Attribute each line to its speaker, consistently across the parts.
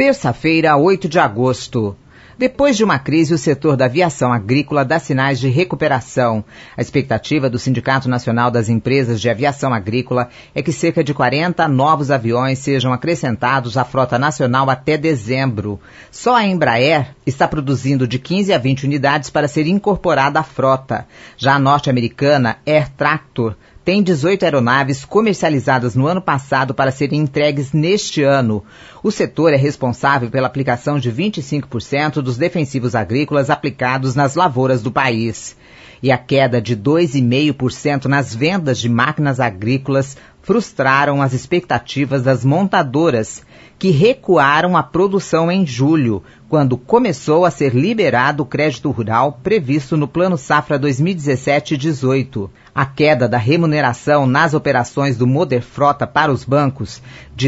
Speaker 1: Terça-feira, 8 de agosto. Depois de uma crise, o setor da aviação agrícola dá sinais de recuperação. A expectativa do Sindicato Nacional das Empresas de Aviação Agrícola é que cerca de 40 novos aviões sejam acrescentados à frota nacional até dezembro. Só a Embraer está produzindo de 15 a 20 unidades para ser incorporada à frota. Já a norte-americana Air Tractor tem 18 aeronaves comercializadas no ano passado para serem entregues neste ano. O setor é responsável pela aplicação de 25% dos defensivos agrícolas aplicados nas lavouras do país. E a queda de 2,5% nas vendas de máquinas agrícolas frustraram as expectativas das montadoras, que recuaram a produção em julho, quando começou a ser liberado o crédito rural previsto no Plano Safra 2017-18. A queda da remuneração nas operações do Moderfrota para os bancos, de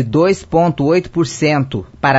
Speaker 1: 2,8% para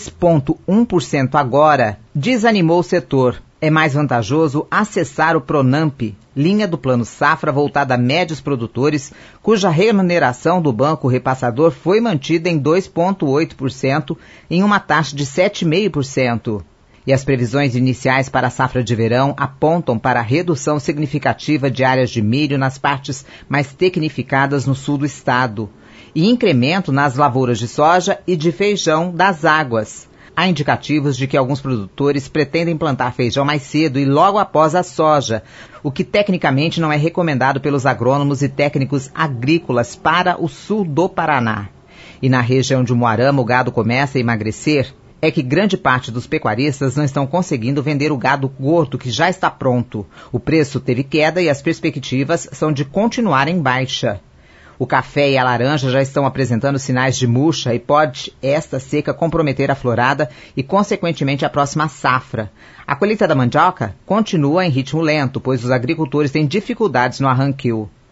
Speaker 1: 2,1% agora, desanimou o setor. É mais vantajoso acessar o Pronamp, linha do Plano Safra voltada a médios produtores, cuja remuneração do banco repassador foi mantida em 2,8% em uma taxa de 7,5%. E as previsões iniciais para a safra de verão apontam para a redução significativa de áreas de milho nas partes mais tecnificadas no sul do estado, e incremento nas lavouras de soja e de feijão das águas. Há indicativos de que alguns produtores pretendem plantar feijão mais cedo e logo após a soja, o que tecnicamente não é recomendado pelos agrônomos e técnicos agrícolas para o sul do Paraná. E na região de Umuarama o gado começa a emagrecer, é que grande parte dos pecuaristas não estão conseguindo vender o gado gordo que já está pronto. O preço teve queda e as perspectivas são de continuar em baixa. O café e a laranja já estão apresentando sinais de murcha e pode esta seca comprometer a florada e, consequentemente, a próxima safra. A colheita da mandioca continua em ritmo lento, pois os agricultores têm dificuldades no arranquio.